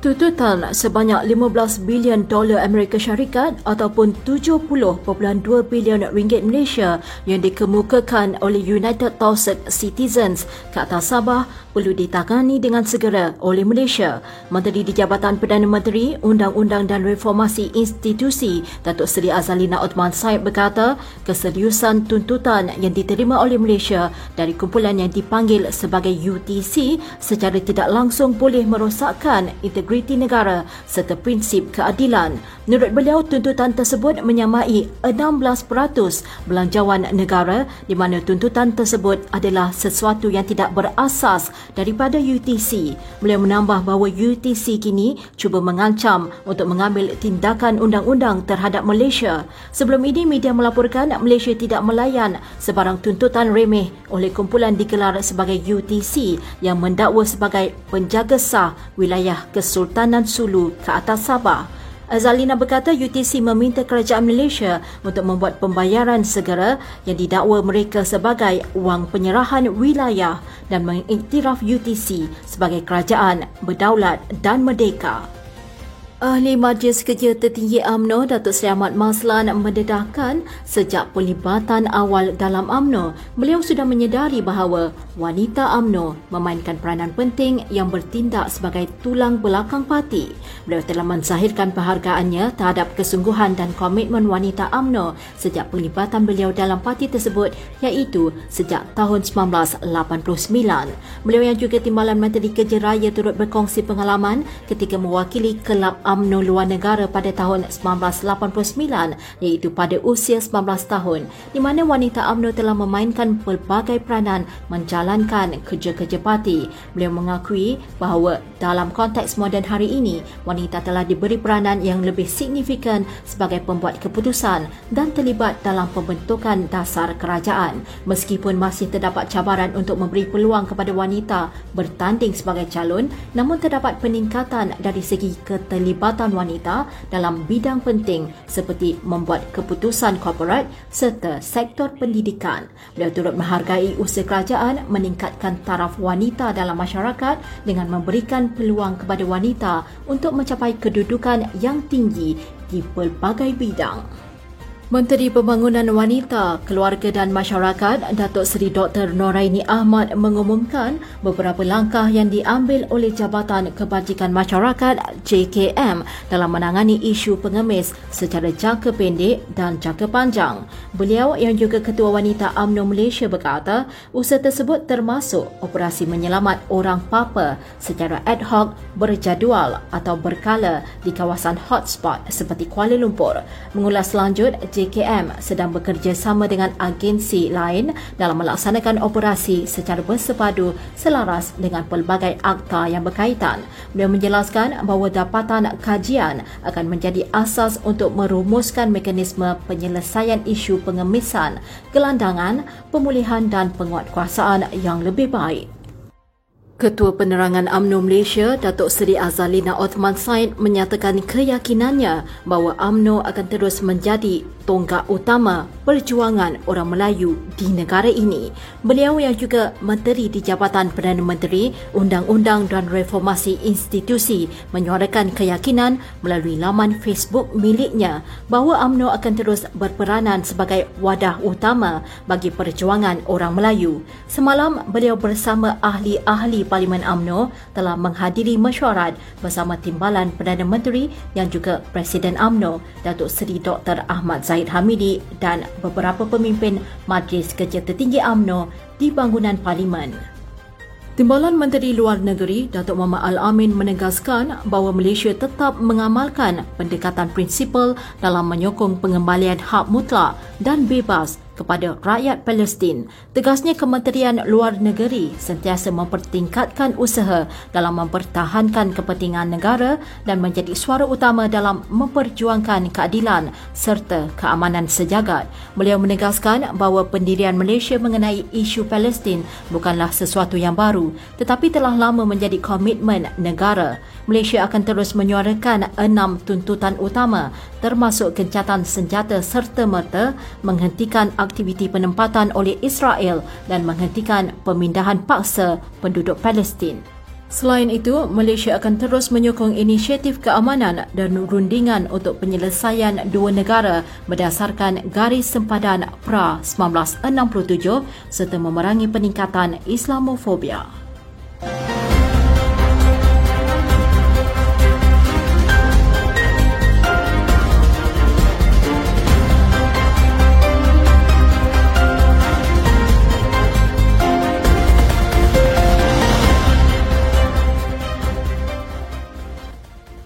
Tuntutan sebanyak 15 bilion dolar Amerika Syarikat ataupun 70.2 bilion ringgit Malaysia yang dikemukakan oleh United Thousand Citizens ke atas Sabah perlu ditangani dengan segera oleh Malaysia. Menteri di Jabatan Perdana Menteri, Undang-Undang dan Reformasi Institusi, Datuk Seri Azalina Othman Said berkata, keseriusan tuntutan yang diterima oleh Malaysia dari kumpulan yang dipanggil sebagai UTC secara tidak langsung boleh merosakkan integriti negara serta prinsip keadilan. Menurut beliau, tuntutan tersebut menyamai 16% belanjawan negara di mana tuntutan tersebut adalah sesuatu yang tidak berasas daripada UTC. Beliau menambah bahawa UTC kini cuba mengancam untuk mengambil tindakan undang-undang terhadap Malaysia. Sebelum ini, media melaporkan Malaysia tidak melayan sebarang tuntutan remeh oleh kumpulan digelar sebagai UTC yang mendakwa sebagai penjaga sah wilayah Kesultanan Sulu ke atas Sabah. Azalina berkata UTC meminta kerajaan Malaysia untuk membuat pembayaran segera yang didakwa mereka sebagai wang penyerahan wilayah dan mengiktiraf UTC sebagai kerajaan berdaulat dan merdeka. Ahli Majlis Kerja Tertinggi UMNO Datuk Seri Ahmad Maslan mendedahkan sejak pelibatan awal dalam UMNO, beliau sudah menyedari bahawa wanita UMNO memainkan peranan penting yang bertindak sebagai tulang belakang parti. Beliau telah menzahirkan penghargaannya terhadap kesungguhan dan komitmen wanita UMNO sejak pelibatan beliau dalam parti tersebut, iaitu sejak tahun 1989. Beliau yang juga Timbalan Menteri Kerja Raya turut berkongsi pengalaman ketika mewakili kelab UMNO luar negara pada tahun 1989, iaitu pada usia 19 tahun, di mana wanita UMNO telah memainkan pelbagai peranan menjalankan kerja-kerja parti. Beliau mengakui bahawa dalam konteks moden hari ini, wanita telah diberi peranan yang lebih signifikan sebagai pembuat keputusan dan terlibat dalam pembentukan dasar kerajaan. Meskipun masih terdapat cabaran untuk memberi peluang kepada wanita bertanding sebagai calon, namun terdapat peningkatan dari segi keterlibatan wanita dalam bidang penting seperti membuat keputusan korporat serta sektor pendidikan. Beliau turut menghargai usaha kerajaan meningkatkan taraf wanita dalam masyarakat dengan memberikan peluang kepada wanita untuk mencapai kedudukan yang tinggi di pelbagai bidang. Menteri Pembangunan Wanita, Keluarga dan Masyarakat Datuk Seri Dr. Noraini Ahmad mengumumkan beberapa langkah yang diambil oleh Jabatan Kebajikan Masyarakat JKM dalam menangani isu pengemis secara jangka pendek dan jangka panjang. Beliau yang juga Ketua Wanita UMNO Malaysia berkata, usaha tersebut termasuk operasi menyelamat orang papa secara ad hoc, berjadual atau berkala di kawasan hotspot seperti Kuala Lumpur. Mengulas lanjut, JKM sedang bekerjasama dengan agensi lain dalam melaksanakan operasi secara bersepadu selaras dengan pelbagai akta yang berkaitan. Beliau menjelaskan bahawa dapatan kajian akan menjadi asas untuk merumuskan mekanisme penyelesaian isu pengemisan, gelandangan, pemulihan dan penguatkuasaan yang lebih baik. Ketua Penerangan UMNO Malaysia, Datuk Seri Azalina Othman Said menyatakan keyakinannya bahawa UMNO akan terus menjadi tonggak utama perjuangan orang Melayu di negara ini. Beliau yang juga Menteri di Jabatan Perdana Menteri, Undang-Undang dan Reformasi Institusi menyuarakan keyakinan melalui laman Facebook miliknya bahawa UMNO akan terus berperanan sebagai wadah utama bagi perjuangan orang Melayu. Semalam, beliau bersama ahli-ahli Parlimen UMNO telah menghadiri mesyuarat bersama Timbalan Perdana Menteri yang juga Presiden UMNO, Datuk Seri Dr. Ahmad Zahid Hamidi dan beberapa pemimpin Majlis Kerja Tertinggi UMNO di bangunan Parlimen. Timbalan Menteri Luar Negeri Datuk Muhammad Al-Amin menegaskan bahawa Malaysia tetap mengamalkan pendekatan prinsipal dalam menyokong pengembalian hak mutlak dan bebas kepada rakyat Palestin. Tegasnya, Kementerian Luar Negeri sentiasa mempertingkatkan usaha dalam mempertahankan kepentingan negara dan menjadi suara utama dalam memperjuangkan keadilan serta keamanan sejagat. Beliau menegaskan bahawa pendirian Malaysia mengenai isu Palestin bukanlah sesuatu yang baru, tetapi telah lama menjadi komitmen negara. Malaysia akan terus menyuarakan 6 tuntutan utama termasuk gencatan senjata serta-merta, menghentikan aktiviti penempatan oleh Israel dan menghentikan pemindahan paksa penduduk Palestin. Selain itu, Malaysia akan terus menyokong inisiatif keamanan dan rundingan untuk penyelesaian dua negara berdasarkan Garis Sempadan PRA 1967 serta memerangi peningkatan Islamofobia.